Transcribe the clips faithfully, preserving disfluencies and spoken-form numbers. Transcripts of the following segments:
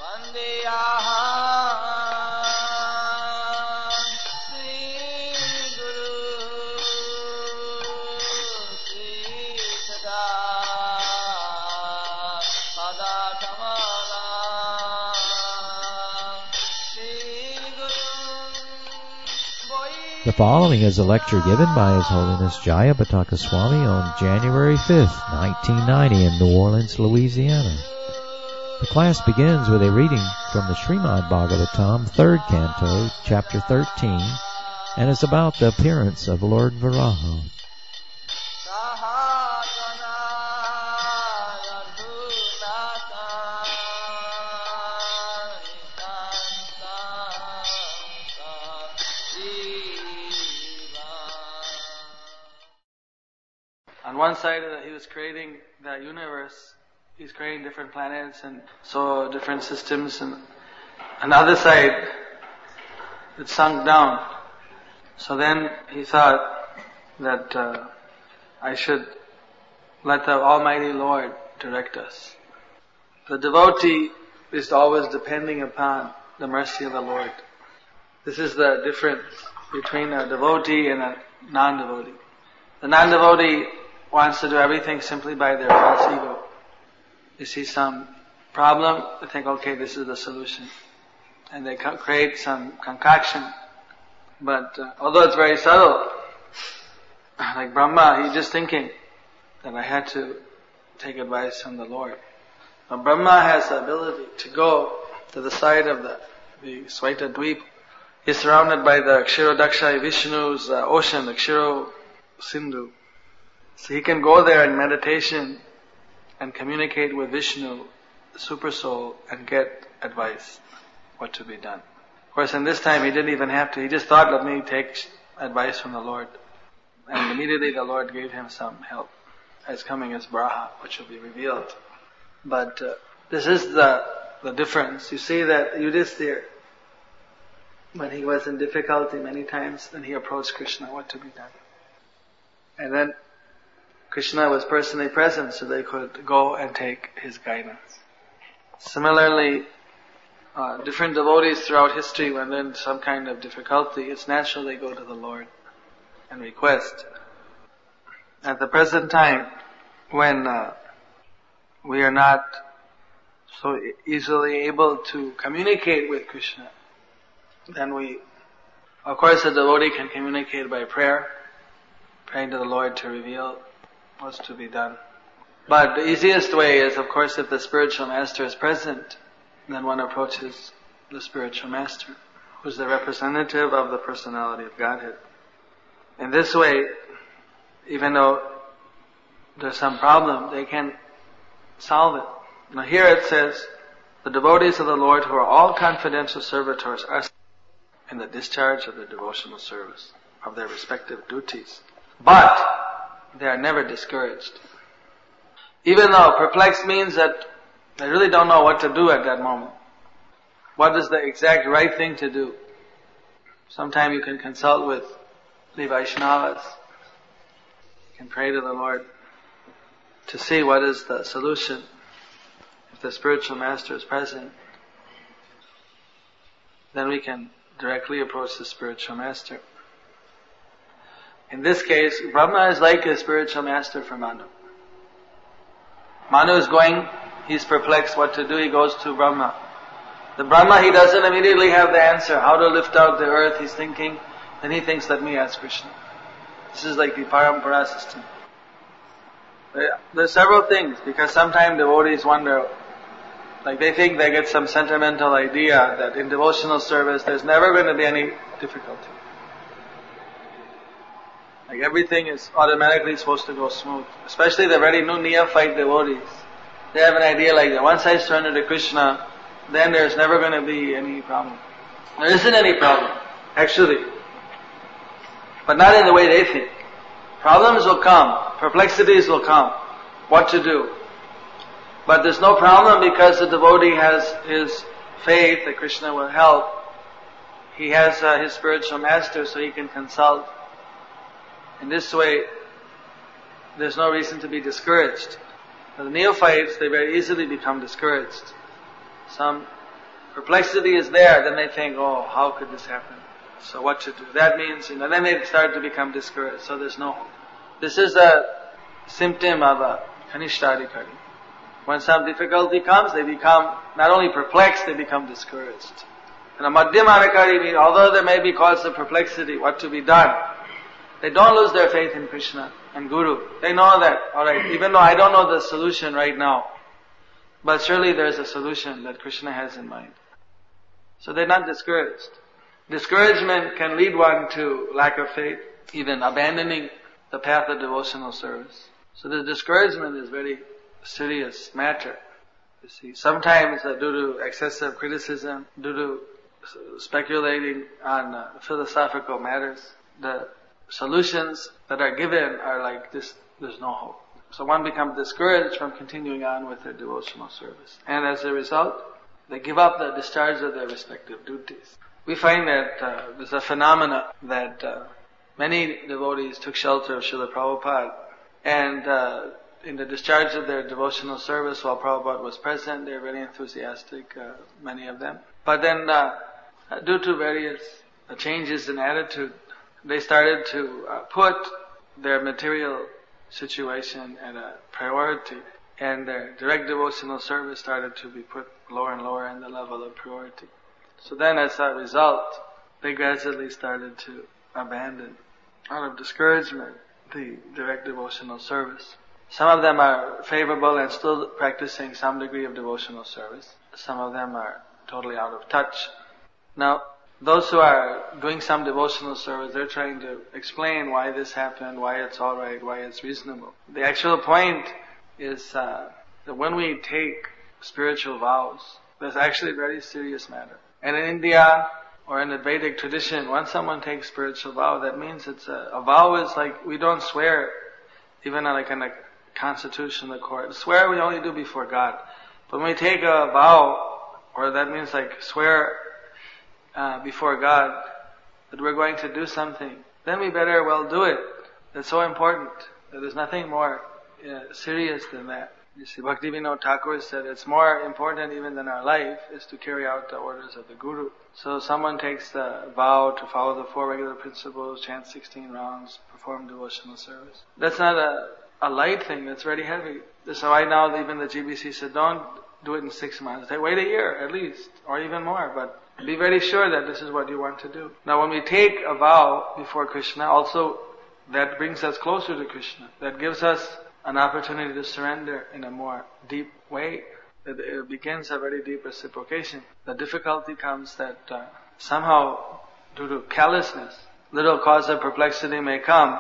The following is a lecture given by His Holiness Jayapataka Swami on January fifth, nineteen ninety in New Orleans, Louisiana. The class begins with a reading from the Srimad Bhagavatam, third canto, chapter thirteen, and is about the appearance of Lord Varaha. On one side, uh, he was creating the universe. He's creating different planets and so different systems. And on the other side, it sunk down. So then he thought that uh, I should let the Almighty Lord direct us. The devotee is always depending upon the mercy of the Lord. This is the difference between a devotee and a non-devotee. The non-devotee wants to do everything simply by their false ego. They see some problem, they think, okay, this is the solution. And they co- create some concoction. But uh, although it's very subtle, like Brahma, he's just thinking that I had to take advice from the Lord. But Brahma has the ability to go to the side of the, the Swaita Dweep. He's surrounded by the Kshirodaksha Vishnu's uh, ocean, the Kshiro Sindhu. So he can go there in meditation and communicate with Vishnu, the Super Soul, and get advice, what to be done. Of course, in this time he didn't even have to. He just thought, let me take advice from the Lord. And immediately the Lord gave him some help as coming as Varaha, which will be revealed. But uh, this is the, the difference. You see that Yudhisthira, when he was in difficulty many times, then he approached Krishna, what to be done. And then Krishna was personally present, so they could go and take his guidance. Similarly, uh, different devotees throughout history, when they're in some kind of difficulty, it's natural they go to the Lord and request. At the present time, when uh, we are not so easily able to communicate with Krishna, then we, of course, the devotee can communicate by prayer, praying to the Lord to reveal what's to be done. But the easiest way is, of course, if the spiritual master is present, then one approaches the spiritual master, who's the representative of the personality of Godhead. In this way, even though there's some problem, they can solve it. Now here it says, the devotees of the Lord who are all confidential servitors are in the discharge of their devotional service, of their respective duties. But they are never discouraged. Even though perplexed means that they really don't know what to do at that moment. What is the exact right thing to do? Sometime you can consult with the Vaishnavas. You can pray to the Lord to see what is the solution. If the spiritual master is present, then we can directly approach the spiritual master. In this case, Brahma is like a spiritual master for Manu. Manu is going, he's perplexed what to do, he goes to Brahma. The Brahma, he doesn't immediately have the answer, how to lift out the earth, he's thinking. Then he thinks, let me ask Krishna. This is like the Parampara system. There are several things, because sometimes devotees wonder, like they think they get some sentimental idea that in devotional service there's never going to be any difficulty. Like everything is automatically supposed to go smooth. Especially the very new neophyte devotees. They have an idea like that. Once I surrender to Krishna, then there's never going to be any problem. There isn't any problem, actually. But not in the way they think. Problems will come. Perplexities will come. What to do. But there's no problem because the devotee has his faith that Krishna will help. He has uh, his spiritual master, so he can consult. In this way, there's no reason to be discouraged. The neophytes, they very easily become discouraged. Some perplexity is there, then they think, oh, how could this happen? So what to do? That means, you know, then they start to become discouraged. So there's no hope. This is a symptom of a Kanishtadikari. When some difficulty comes, they become not only perplexed, they become discouraged. And a Madhyamadikari means, although there may be cause of perplexity, what to be done, they don't lose their faith in Krishna and Guru. They know that, alright, even though I don't know the solution right now, but surely there's a solution that Krishna has in mind. So they're not discouraged. Discouragement can lead one to lack of faith, even abandoning the path of devotional service. So the discouragement is very serious matter. You see, sometimes uh, due to excessive criticism, due to speculating on uh, philosophical matters, the solutions that are given are like this, there's no hope. So one becomes discouraged from continuing on with their devotional service. And as a result, they give up the discharge of their respective duties. We find that uh, there's a phenomena that uh, many devotees took shelter of Srila Prabhupada, and uh, in the discharge of their devotional service while Prabhupada was present, they were very enthusiastic, uh, many of them. But then, uh, due to various uh, changes in attitude, they started to uh, put their material situation at a priority, and their direct devotional service started to be put lower and lower in the level of priority. So then as a result, they gradually started to abandon, out of discouragement, the direct devotional service. Some of them are favorable and still practicing some degree of devotional service. Some of them are totally out of touch. Now, those who are doing some devotional service, they're trying to explain why this happened, why it's alright, why it's reasonable. The actual point is uh, that when we take spiritual vows, that's actually a very serious matter. And in India, or in the Vedic tradition, when someone takes spiritual vow, that means it's a, a vow is like, we don't swear, even like in a constitutional court. Swear we only do before God. But when we take a vow, or that means like swear uh, before God, that we're going to do something, then we better well do it. It's so important that there's nothing more uh, serious than that. You see, Bhaktivinoda Thakur said it's more important even than our life is to carry out the orders of the Guru. So someone takes the vow to follow the four regular principles, chant sixteen rounds, perform devotional service. That's not a, a light thing, that's very heavy. So right now even the G B C said don't do it in six months. They wait a year at least, or even more, but be very sure that this is what you want to do. Now when we take a vow before Krishna, also that brings us closer to Krishna. That gives us an opportunity to surrender in a more deep way. It begins a very deep reciprocation. The difficulty comes that uh, somehow, due to callousness, little cause of perplexity may come,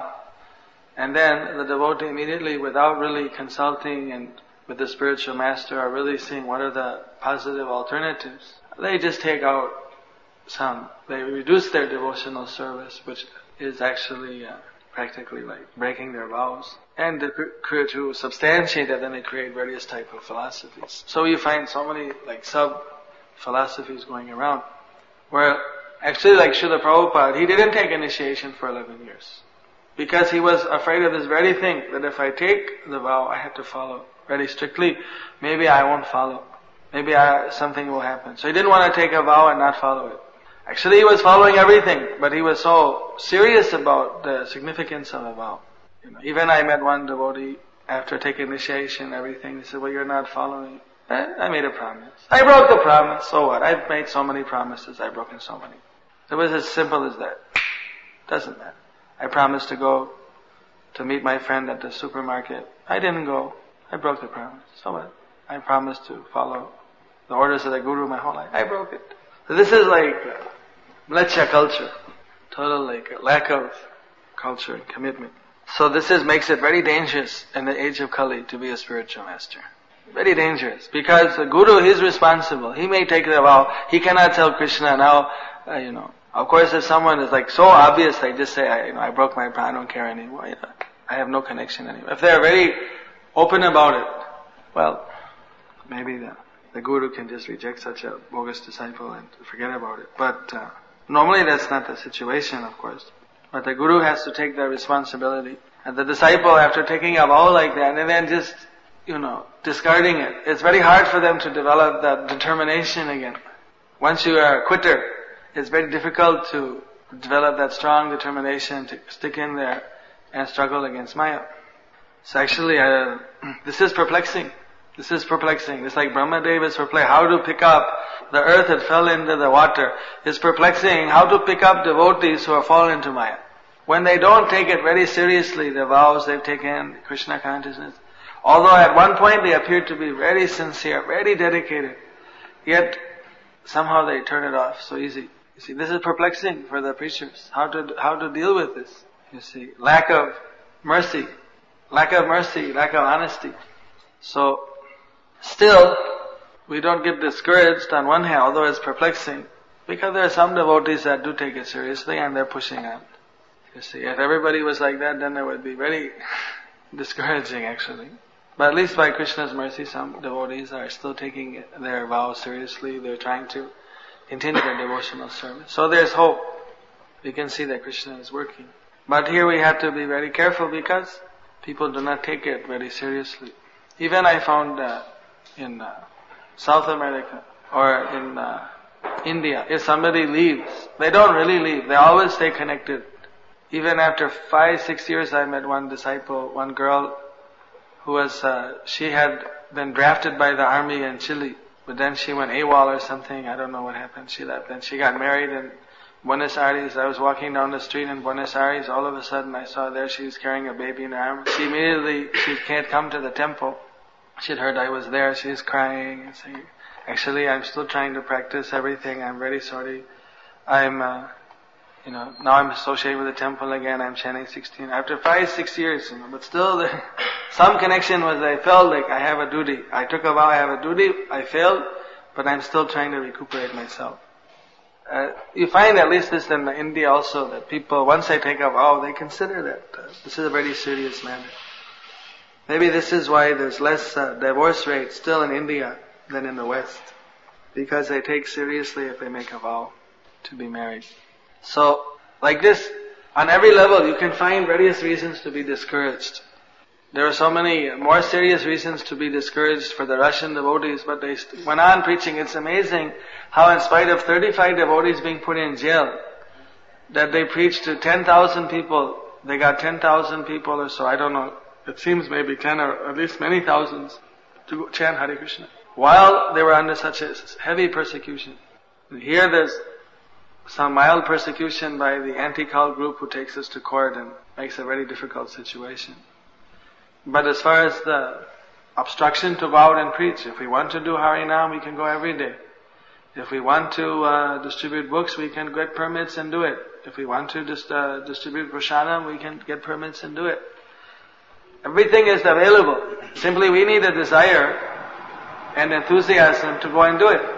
and then the devotee immediately, without really consulting and with the spiritual master or really seeing what are the positive alternatives, they just take out some, they reduce their devotional service, which is actually uh, practically like breaking their vows. And to, to substantiate that, then they create various type of philosophies. So you find so many like sub-philosophies going around, where actually like Srila Prabhupada, he didn't take initiation for eleven years. Because he was afraid of this very thing, that if I take the vow, I have to follow very strictly. Maybe I won't follow. Maybe I, something will happen. So he didn't want to take a vow and not follow it. Actually he was following everything, but he was so serious about the significance of a vow. You know, even I met one devotee after taking initiation, everything. He said, "Well, you're not following." I, I made a promise. I broke the promise. So what? I've made so many promises. I've broken so many. It was as simple as that. Doesn't matter. I promised to go to meet my friend at the supermarket. I didn't go. I broke the promise. So what? I promised to follow the orders of the Guru my whole life. I broke it. So this is like mlecha culture. Total like lack of culture and commitment. So this is makes it very dangerous in the age of Kali to be a spiritual master. Very dangerous. Because the Guru, he's responsible. He may take the vow. He cannot tell Krishna now, uh, you know. Of course, if someone is like so obvious, they just say, I, you know, I broke my promise, I don't care anymore. You know, I have no connection anymore. If they're very open about it, well, maybe the, the Guru can just reject such a bogus disciple and forget about it. But uh, normally that's not the situation, of course. But the Guru has to take the responsibility. And the disciple, after taking a vow like that, and then just, you know, discarding it, it's very hard for them to develop that determination again. once you are a quitter, it's very difficult to develop that strong determination to stick in there and struggle against Maya. So actually, uh, this is perplexing. This is perplexing. It's like Brahmadev is perplexed. How to pick up the earth that fell into the water. It's perplexing how to pick up devotees who have fallen into Maya. When they don't take it very seriously, the vows they've taken, Krishna consciousness, although at one point they appear to be very sincere, very dedicated, yet somehow they turn it off so easy. You see, this is perplexing for the preachers. How to how to deal with this? You see, lack of mercy, lack of mercy, lack of honesty. So, still, we don't get discouraged on one hand, although it's perplexing, because there are some devotees that do take it seriously and they're pushing on. You see, if everybody was like that, then it would be very discouraging actually. But at least by Krishna's mercy, some devotees are still taking their vows seriously. They're trying to continue their devotional service. So there's hope. We can see that Krishna is working. But here we have to be very careful because people do not take it very seriously. Even I found uh, in uh, South America or in uh, India, if somebody leaves, they don't really leave. They always stay connected. Even after five, six years, I met one disciple, one girl who was, uh, she had been drafted by the army in Chile, but then she went AWOL or something. I don't know what happened. She left. Then she got married in Buenos Aires. I was walking down the street in Buenos Aires. All of a sudden, I saw there she was carrying a baby in her arms. She immediately, she can't come to the temple. She'd heard I was there. She was crying and saying, actually, I'm still trying to practice everything. I'm very sorry. I'm, uh, you know, now I'm associated with the temple again. I'm chanting sixteen. After five, six years, you know, but still there, some connection was I felt like I have a duty. I took a vow, I have a duty. I failed, but I'm still trying to recuperate myself. Uh, you find at least this in India also, that people, once they take a vow, they consider that uh, this is a very serious matter. Maybe this is why there's less uh, divorce rate still in India than in the West. Because they take seriously if they make a vow to be married. So, like this, on every level you can find various reasons to be discouraged. There are so many more serious reasons to be discouraged for the Russian devotees, but they went on preaching. It's amazing how in spite of thirty-five devotees being put in jail, that they preached to ten thousand people. They got ten thousand people or so, I don't know. It seems maybe ten or at least many thousands to chant Hare Krishna, while they were under such a heavy persecution. And here there's some mild persecution by the anti-cult group who takes us to court and makes a very difficult situation. But as far as the obstruction to go out and preach, if we want to do Harinam, we can go every day. If we want to uh, distribute books, we can get permits and do it. If we want to dis- uh, distribute prasadam, we can get permits and do it. Everything is available. Simply we need a desire and enthusiasm to go and do it.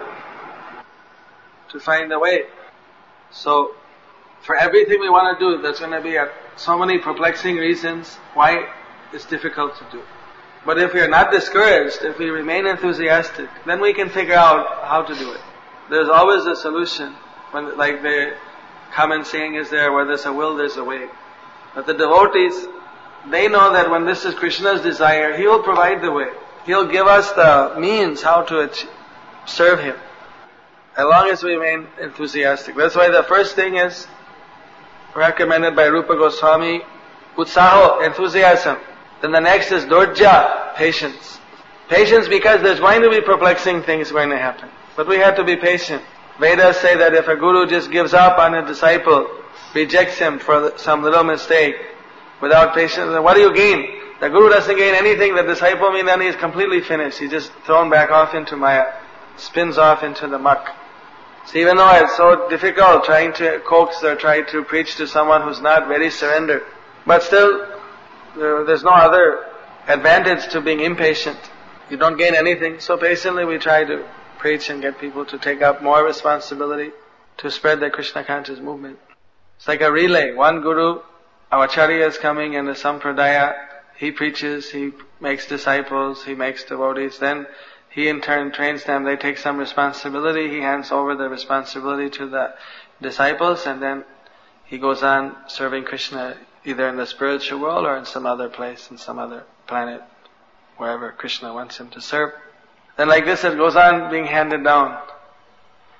To find a way. So, for everything we want to do, there's going to be a, so many perplexing reasons why it's difficult to do. But if we are not discouraged, if we remain enthusiastic, then we can figure out how to do it. There's always a solution. When, like the common saying is there, where there's a will, there's a way. But the devotees, they know that when this is Krishna's desire, He will provide the way. He'll give us the means how to achieve, serve Him. As long as we remain enthusiastic. That's why the first thing is recommended by Rupa Goswami, utsaho, enthusiasm. Then the next is dorja, patience. Patience because there's going to be perplexing things going to happen. But we have to be patient. Vedas say that if a guru just gives up on a disciple, rejects him for some little mistake, without patience, then what do you gain? The guru doesn't gain anything. The disciple, I mean, then he's completely finished. He's just thrown back off into Maya, spins off into the muck. So even though it's so difficult trying to coax or try to preach to someone who's not very surrendered, but still, there, there's no other advantage to being impatient. You don't gain anything. So patiently we try to preach and get people to take up more responsibility to spread the Krishna conscious movement. It's like a relay. One guru, our acharya is coming in the sampradaya. He preaches, he makes disciples, he makes devotees. Then he in turn trains them. They take some responsibility. He hands over the responsibility to the disciples, and then he goes on serving Krishna either in the spiritual world or in some other place, in some other planet, wherever Krishna wants him to serve. Then like this it goes on being handed down.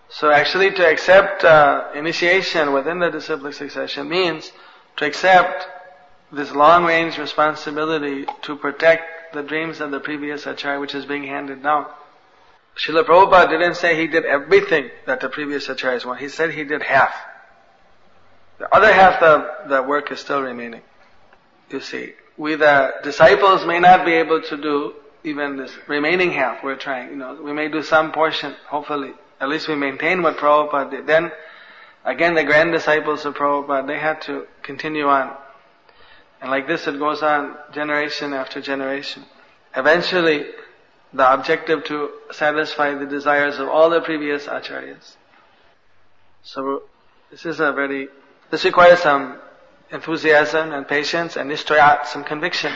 So actually to accept uh, initiation within the disciplic succession means to accept this long-range responsibility to protect the dreams of the previous acharya which is being handed down. Srila Prabhupada didn't say he did everything that the previous acharyas want. He said he did half. The other half of the work is still remaining. You see, we the disciples may not be able to do even this remaining half we're trying. You know, we may do some portion, hopefully. At least we maintain what Prabhupada did. Then, again, the grand disciples of Prabhupada, they had to continue on. And like this it goes on generation after generation. Eventually, the objective to satisfy the desires of all the previous acharyas. So, this is a very, this requires some enthusiasm and patience and nishtayat, some conviction,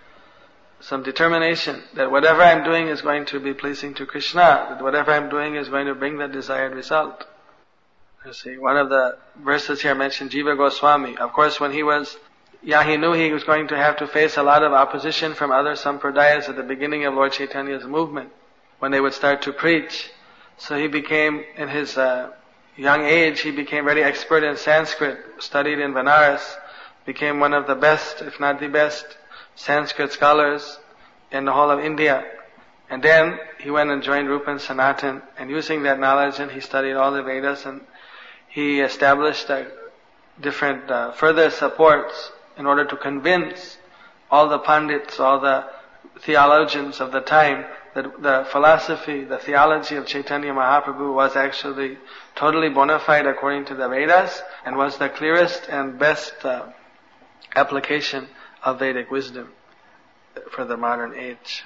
some determination that whatever I'm doing is going to be pleasing to Krishna, that whatever I'm doing is going to bring the desired result. You see, one of the verses here mentioned Jiva Goswami. Of course, when he was, yeah, he knew he was going to have to face a lot of opposition from other sampradayas at the beginning of Lord Chaitanya's movement, when they would start to preach. So he became, in his uh, young age, he became very expert in Sanskrit, studied in Benares, became one of the best, if not the best, Sanskrit scholars in the whole of India. And then he went and joined Rupa and Sanatan, and using that knowledge, and he studied all the Vedas, and he established uh, different uh, further supports in order to convince all the pandits, all the theologians of the time that the philosophy, the theology of Chaitanya Mahaprabhu was actually totally bona fide according to the Vedas and was the clearest and best uh, application of Vedic wisdom for the modern age.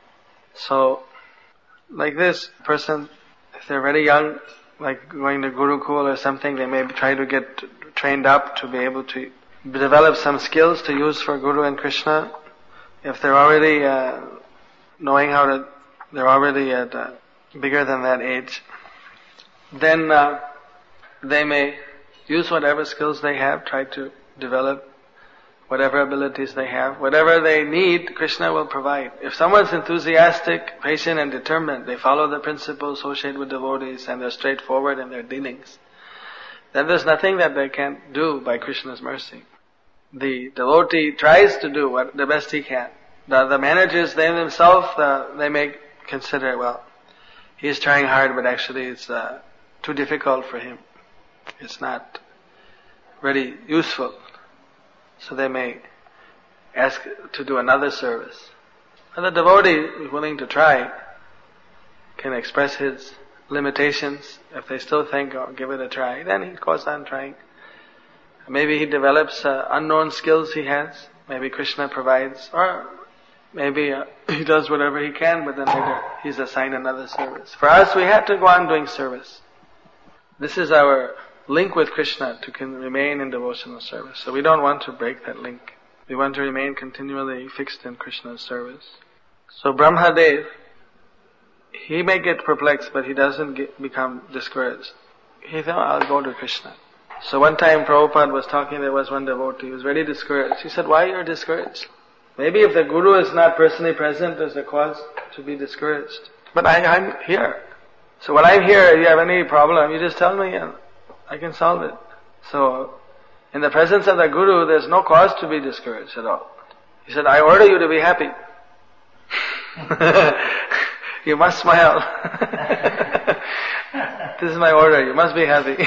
So, like this person, if they're very young, like going to Gurukul or something, they may try to get trained up to be able to develop some skills to use for Guru and Krishna. If they're already uh, knowing how to, they're already at uh, bigger than that age, then uh, they may use whatever skills they have, try to develop whatever abilities they have. Whatever they need, Krishna will provide. If someone's enthusiastic, patient and determined, they follow the principles associated with devotees and they're straightforward in their dealings, then there's nothing that they can't do by Krishna's mercy. The devotee tries to do what the best he can. The, the managers, they themselves, the, they may consider, well, he's trying hard, but actually it's uh, too difficult for him. It's not very useful. So they may ask to do another service. And the devotee is willing to try, can express his limitations. If they still think, oh, give it a try, then he goes on trying. Maybe he develops uh, unknown skills he has. Maybe Krishna provides, or maybe uh, he does whatever he can, but then later he's assigned another service. For us, we have to go on doing service. This is our link with Krishna, to can remain in devotional service. So we don't want to break that link. We want to remain continually fixed in Krishna's service. So Brahmadev, he may get perplexed, but he doesn't get, become discouraged. He thought, I'll go to Krishna. So one time Prabhupada was talking, there was one devotee who was very discouraged. He said, why are you discouraged? Maybe if the Guru is not personally present, there's a cause to be discouraged. But I, I'm here. So when I'm here, if you have any problem, you just tell me and I can solve it. So, in the presence of the Guru, there's no cause to be discouraged at all. He said, I order you to be happy. You must smile. This is my order, you must be happy.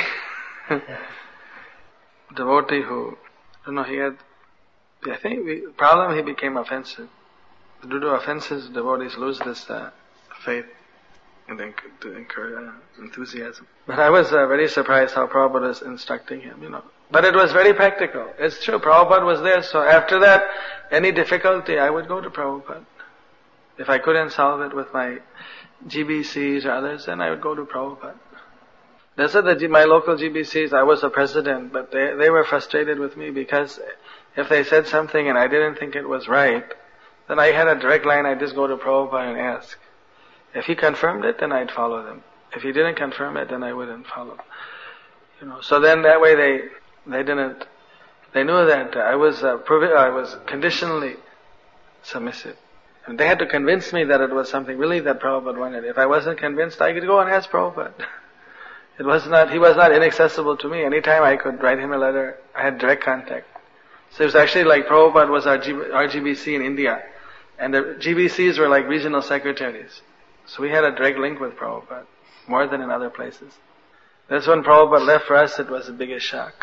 Devotee who, I don't know, he had, I think the problem, he became offensive. Due to offenses, devotees lose this uh, faith and then to encourage uh, enthusiasm. But I was uh, very surprised how Prabhupada was instructing him, you know. But it was very practical. It's true, Prabhupada was there, so after that, any difficulty, I would go to Prabhupada. If I couldn't solve it with my G B Cs or others, then I would go to Prabhupada. That's what the, my local G B Cs, I was a president, but they, they were frustrated with me because if they said something and I didn't think it was right, then I had a direct line, I'd just go to Prabhupada and ask. If he confirmed it, then I'd follow them. If he didn't confirm it, then I wouldn't follow. You know, so then that way they they didn't. They knew that I was uh, provi- I was conditionally submissive, and they had to convince me that it was something really that Prabhupada wanted. If I wasn't convinced, I could go and ask Prabhupada. It was not, he was not inaccessible to me. Anytime I could write him a letter, I had direct contact. So it was actually like Prabhupada was our R G B C in India. And the G B Cs were like regional secretaries. So we had a direct link with Prabhupada, more than in other places. That's when Prabhupada left. For us, it was the biggest shock,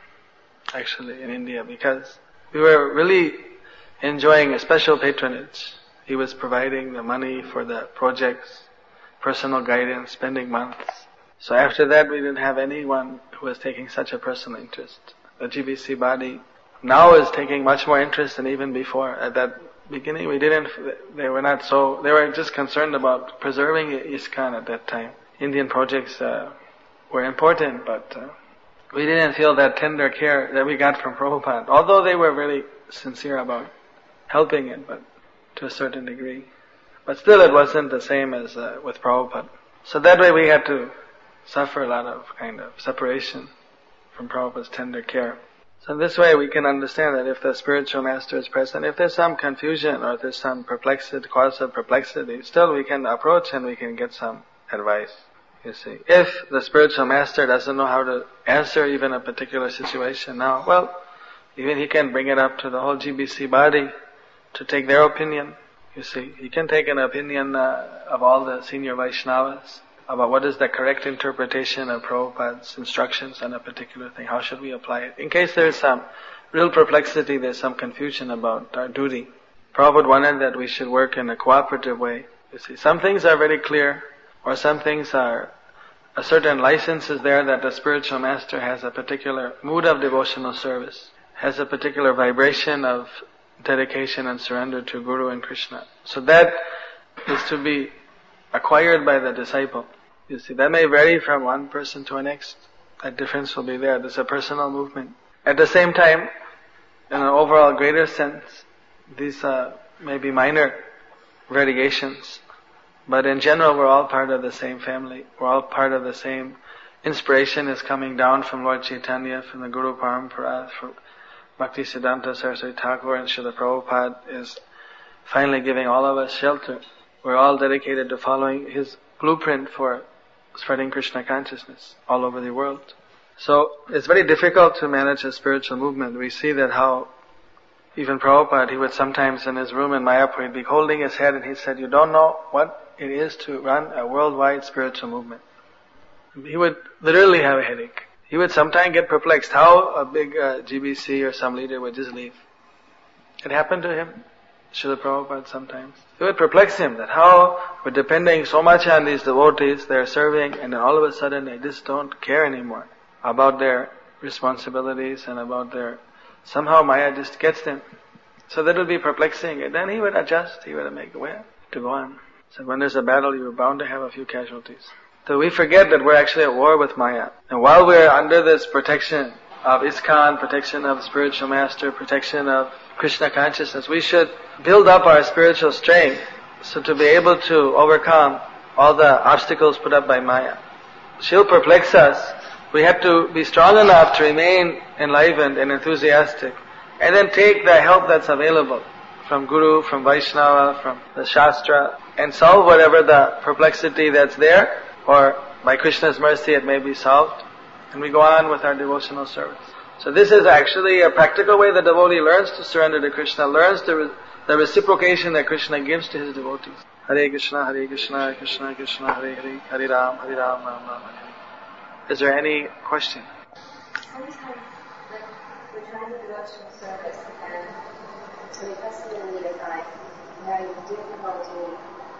actually, in India, because we were really enjoying a special patronage. He was providing the money for the projects, personal guidance, spending months. So after that, we didn't have anyone who was taking such a personal interest. The G B C body now is taking much more interest than even before. At that beginning, we didn't, they were not so, they were just concerned about preserving ISKCON at that time. Indian projects uh, were important, but uh, we didn't feel that tender care that we got from Prabhupada, although they were really sincere about helping it, but to a certain degree. But still it wasn't the same as uh, with Prabhupada. So that way we had to suffer a lot of kind of separation from Prabhupada's tender care. So in this way we can understand that if the spiritual master is present, if there's some confusion or if there's some perplexity, cause of perplexity, still we can approach and we can get some advice, you see. If the spiritual master doesn't know how to answer even a particular situation now, well, even he can bring it up to the whole G B C body to take their opinion, you see. He can take an opinion uh, of all the senior Vaishnavas about what is the correct interpretation of Prabhupada's instructions on a particular thing. How should we apply it? In case there is some real perplexity, there's some confusion about our duty. Prabhupada wanted that we should work in a cooperative way. You see, some things are very clear, or some things are, a certain license is there that the spiritual master has a particular mood of devotional service, has a particular vibration of dedication and surrender to Guru and Krishna. So that is to be acquired by the disciple. You see, that may vary from one person to the next. That difference will be there. There's a personal movement. At the same time, in an overall greater sense, these uh, may be minor variations. But in general, we're all part of the same family. We're all part of the same inspiration is coming down from Lord Chaitanya, from the Guru Parampara, from Bhaktisiddhanta Saraswati Thakur, and Srila Prabhupada is finally giving all of us shelter. We're all dedicated to following his blueprint for spreading Krishna consciousness all over the world. So it's very difficult to manage a spiritual movement. We see that how even Prabhupada, he would sometimes in his room in Mayapur, he'd be holding his head and he said, you don't know what it is to run a worldwide spiritual movement. He would literally have a headache. He would sometimes get perplexed how a big uh, G B C or some leader would just leave. It happened to him, Srila Prabhupada sometimes. It would perplex him that how we're depending so much on these devotees, they're serving, and then all of a sudden they just don't care anymore about their responsibilities and about their, somehow Maya just gets them. So that would be perplexing. And then he would adjust, he would make a way to go on. So when there's a battle, you're bound to have a few casualties. So we forget that we're actually at war with Maya. And while we're under this protection of ISKCON, protection of spiritual master, protection of Krishna consciousness, we should build up our spiritual strength so to be able to overcome all the obstacles put up by Maya. She'll perplex us. We have to be strong enough to remain enlivened and enthusiastic, and then take the help that's available from Guru, from Vaishnava, from the Shastra, and solve whatever the perplexity that's there, or by Krishna's mercy it may be solved, and we go on with our devotional service. So this is actually a practical way the devotee learns to surrender to Krishna, learns the, re- the reciprocation that Krishna gives to his devotees. Hare Krishna, Hare Krishna, Krishna Krishna, Hare Hare, Hare Ram, Hare Ram, Ram Ram, Hare Hare. Is there any question? Sometimes when we're trying to devotional service and when it comes to the leader guide, we're having difficulty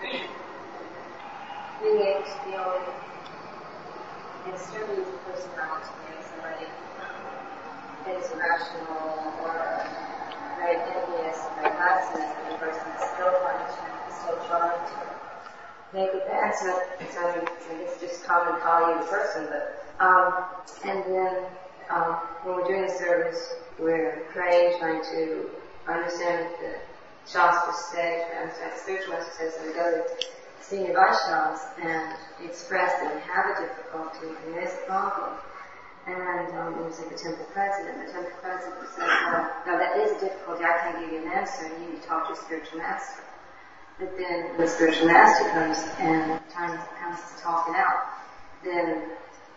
being able to deal with extremely personality, maybe somebody that is irrational or very envious or very passionate, and the person is still punishing, still trying to make it back. So it's I guess just common Kali person, but um, and then um, when we're doing the service, we're praying, trying to understand what the Shastra says, understand the spiritual master says, and we go to senior Vaishnavas and express that we have a difficulty in this problem. And um, it was like the temple president. The temple president said, well, no, that is a difficulty. I can't give you an answer. You need to talk to your spiritual master. But then when the spiritual master comes and time comes to talk it out, then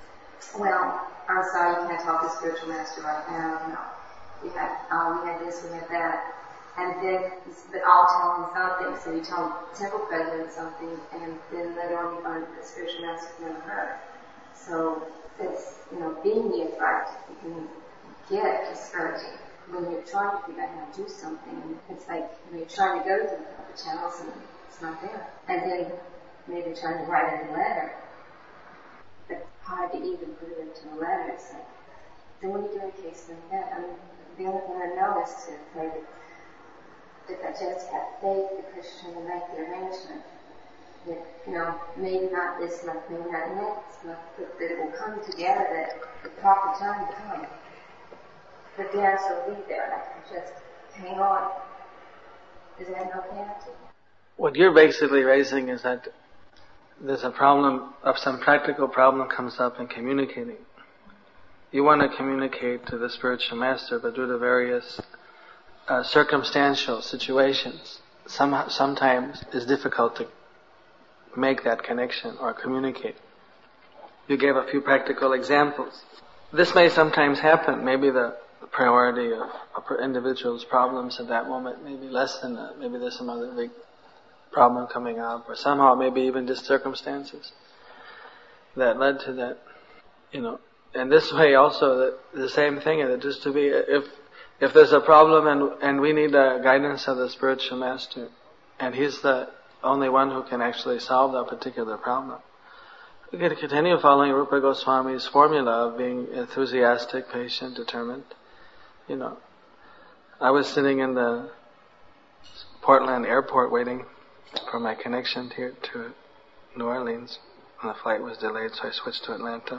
well, I'm sorry, you can't talk to the spiritual master right now, you know. We had, um, we had this, we had that. And then, but I'll tell him something, so you tell the temple president something, and then later on you find the spiritual master never heard. So, it's, you know, being neophyte, you can get discouraging. When you're trying to figure out how to do something, and it's like when you're trying to go to the proper channels and it's not there. And then maybe trying to write in a letter, but hard to even put it into a letter. It's like, then when you do a case like that, I mean, the only thing I know is to pray that, that I just have faith that Krishna will make the arrangement. That, you know, maybe not this month, maybe not next month, but that it will come together, that the proper time will come. But the answer will be there, and I can just hang on. Is that okay? What you're basically raising is that there's a problem, of some practical problem comes up in communicating. You want to communicate to the spiritual master, but due to various uh, circumstantial situations, some, sometimes it's difficult to make that connection or communicate. You gave a few practical examples. This may sometimes happen. Maybe the priority of a individual's problems at that moment may be less than that. Maybe there's some other big problem coming up, or somehow maybe even just circumstances that led to that, you know. And this way also, the, the same thing, that just to be, if if there's a problem and and we need the guidance of the spiritual master, and he's the only one who can actually solve that particular problem, we can continue following Rupa Goswami's formula of being enthusiastic, patient, determined. You know, I was sitting in the Portland airport waiting for my connection here to New Orleans, and the flight was delayed, so I switched to Atlanta.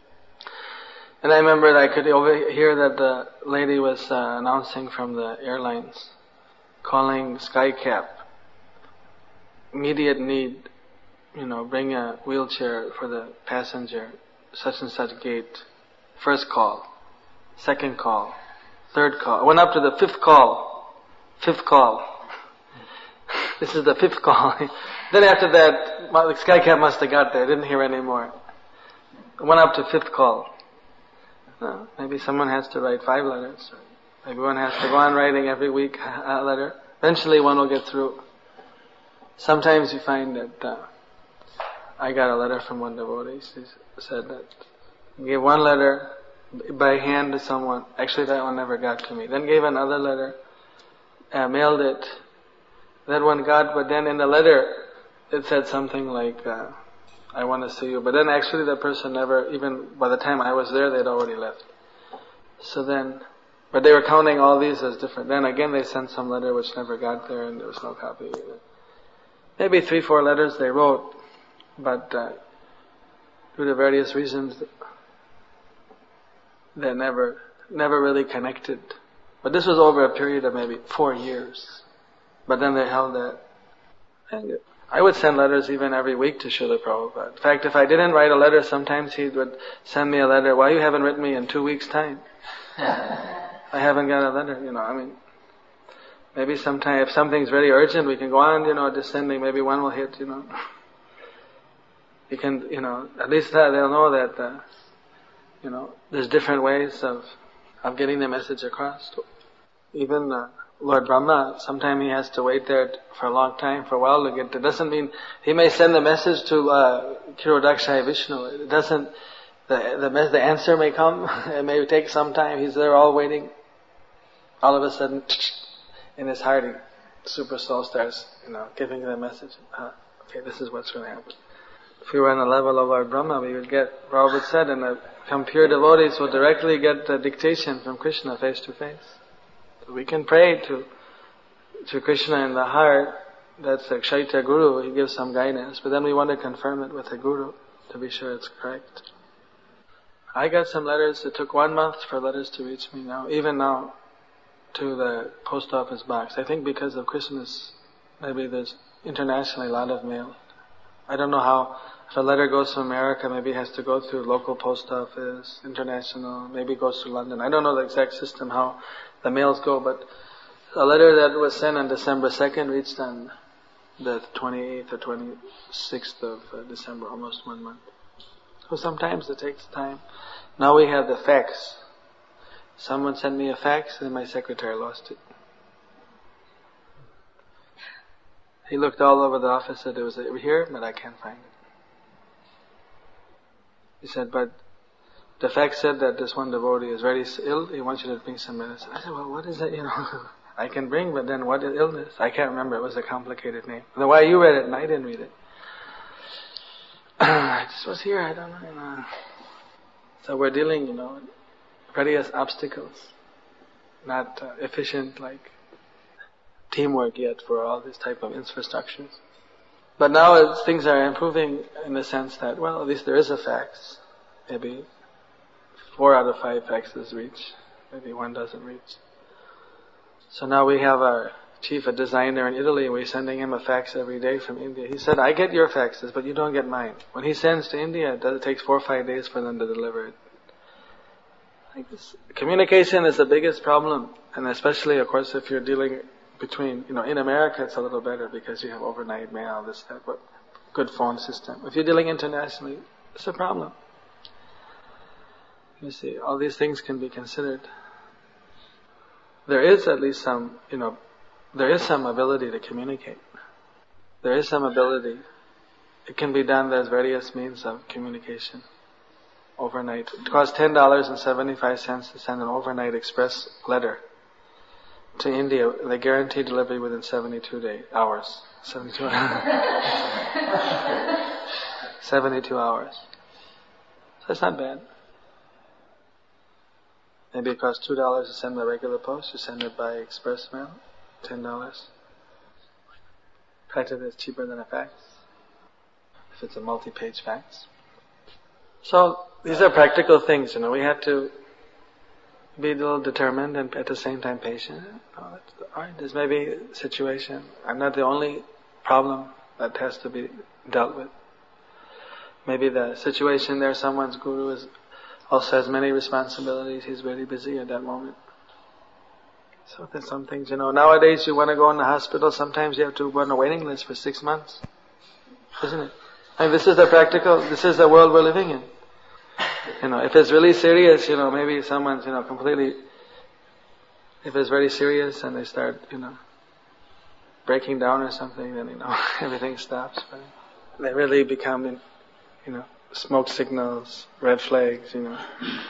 And I remembered I could overhear that the lady was uh, announcing from the airlines, calling SkyCap, immediate need, you know, bring a wheelchair for the passenger, such and such gate, first call, second call, third call. I went up to the fifth call, fifth call. This is the fifth call. Then after that, the SkyCap must have got there. I didn't hear any more. I went up to fifth call. Uh, maybe someone has to write five letters. Maybe one has to go on writing every week a letter. Eventually one will get through. Sometimes you find that uh, I got a letter from one devotee. She said that he gave one letter by hand to someone. Actually, that one never got to me. Then gave another letter, uh, mailed it. That one got, but then in the letter it said something like, uh, I want to see you. But then actually the person never, even by the time I was there, they'd already left. So then, but they were counting all these as different. Then again they sent some letter which never got there, and there was no copy either. Maybe three, four letters they wrote, but uh, due to various reasons, they never, never really connected. But this was over a period of maybe four years. But then they held that. And I would send letters even every week to Srila Prabhupada. In fact, if I didn't write a letter, sometimes he would send me a letter. Why you haven't written me in two weeks' time? I haven't got a letter, you know, I mean, maybe sometime, if something's very urgent, we can go on, you know, just sending, maybe one will hit, you know. You can, you know, at least that they'll know that, uh, you know, there's different ways of, of getting the message across. Even, uh, Lord Brahma, sometimes he has to wait there for a long time, for a while to get there. It doesn't mean, he may send the message to, uh, Kirodakshaya Vishnu. It doesn't, the, the, the answer may come, it may take some time, he's there all waiting. All of a sudden, in his heart, he, super soul starts, you know, giving the message. Uh, okay, this is what's going to happen. If we were on the level of Lord Brahma, we would get, Prabhupada said, and the pure devotees will directly get the dictation from Krishna face to face. We can pray to to Krishna in the heart. That's the Kshaitra Guru. He gives some guidance, but then we want to confirm it with the Guru to be sure it's correct. I got some letters. It took one month for letters to reach me now, even now, to the post office box. I think because of Christmas, maybe there's internationally a lot of mail. I don't know how. If a letter goes to America, maybe it has to go through local post office, international, maybe it goes to London. I don't know the exact system how the mails go, but a letter that was sent on December second reached on the twenty-eighth or twenty-sixth of uh, December, almost one month. So sometimes it takes time. Now we have the fax. Someone sent me a fax and my secretary lost it. He looked all over the office, said it was here, but I can't find it. He said, but the fax said that this one devotee is very ill, he wants you to bring some medicine. I said, well, what is it, you know? I can bring, but then what is illness? I can't remember, it was a complicated name. Then why you read it and I didn't read it? I just was here, I don't know, you know. So we're dealing, you know, various obstacles. Not uh, efficient, like, teamwork yet for all this type of infrastructures. But now as things are improving in the sense that, well, at least there is a fax. Maybe four out of five faxes reach. Maybe one doesn't reach. So now we have our chief, a designer in Italy, and we're sending him a fax every day from India. He said, I get your faxes, but you don't get mine. When he sends to India, it, does, it takes four or five days for them to deliver it. Like this, communication is the biggest problem, and especially, of course, if you're dealing between, you know, in America it's a little better because you have overnight mail, this, that, but good phone system. If you're dealing internationally, it's a problem. You see, all these things can be considered. There is at least some, you know, there is some ability to communicate. There is some ability. It can be done. There's various means of communication. Overnight. It costs ten dollars and seventy-five cents to send an overnight express letter to India. They guarantee delivery within seventy-two day, hours. seventy-two hours. seventy-two hours. So it's not bad. Maybe it costs two dollars to send by regular post. You send it by express mail, ten dollars. Practically it's cheaper than a fax, if it's a multi-page fax. So these are practical things, you know. We have to be a little determined and at the same time patient. Oh, that's all right, there's maybe a situation. I'm not the only problem that has to be dealt with. Maybe the situation there, someone's guru is also has many responsibilities. He's really busy at that moment. So there's some things, you know. Nowadays, you want to go in the hospital. Sometimes you have to go on a waiting list for six months, isn't it? I mean, this is the practical. This is the world we're living in. You know, if it's really serious, you know, maybe someone's, you know, completely. If it's very serious and they start, you know, breaking down or something, then you know everything stops. But they really become, you know, smoke signals, red flags, you know.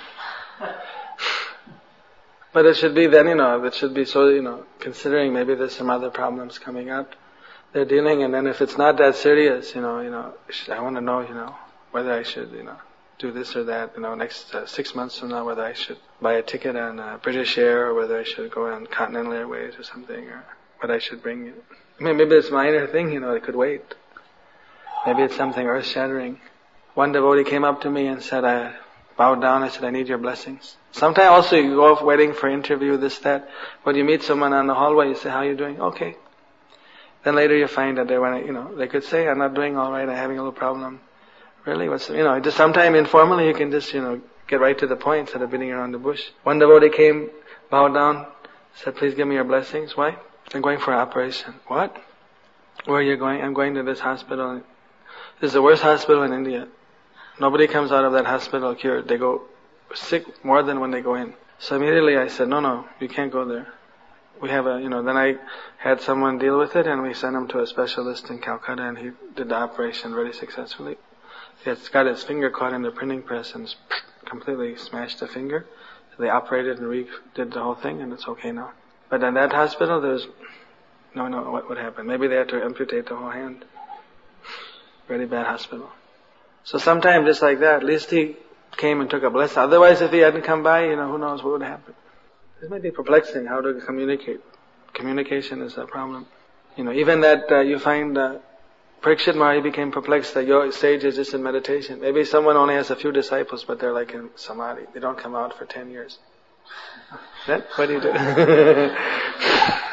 But it should be then, you know, it should be so, you know, considering maybe there's some other problems coming up, they're dealing, and then if it's not that serious, you know, you know, I want to know, you know, whether I should, you know, do this or that, you know, next uh, six months from now, whether I should buy a ticket on uh, British Air or whether I should go on Continental Airways or something, or what I should bring. I mean, maybe it's a minor thing, you know, it could wait. Maybe it's something earth-shattering. One devotee came up to me and said, I bowed down, I said, I need your blessings. Sometimes also you go off waiting for interview, this, that. When you meet someone on the hallway, you say, how are you doing? Okay. Then later you find that they want to, you know, they could say, I'm not doing all right, I'm having a little problem. Really? What's, you know, just sometime informally you can just, you know, get right to the point instead of beating around the bush. One devotee came, bowed down, said, please give me your blessings. Why? I'm going for an operation. What? Where are you going? I'm going to this hospital. This is the worst hospital in India. Nobody comes out of that hospital cured. They go sick more than when they go in. So immediately I said, no, no, you can't go there. We have a, you know, then I had someone deal with it and we sent him to a specialist in Calcutta and he did the operation very successfully. He had got his finger caught in the printing press and completely smashed the finger. So they operated and redid the whole thing and it's okay now. But in that hospital there's, no, no, what would happen? Maybe they had to amputate the whole hand. Very bad hospital. So sometime just like that, at least he came and took a blessing. Otherwise, if he hadn't come by, you know, who knows what would happen. This might be perplexing, how to communicate. Communication is a problem. You know, even that uh, you find uh, Parikshit Maharaj became perplexed that your sage is just in meditation. Maybe someone only has a few disciples, but they're like in samadhi. They don't come out for ten years. Then, what do you do?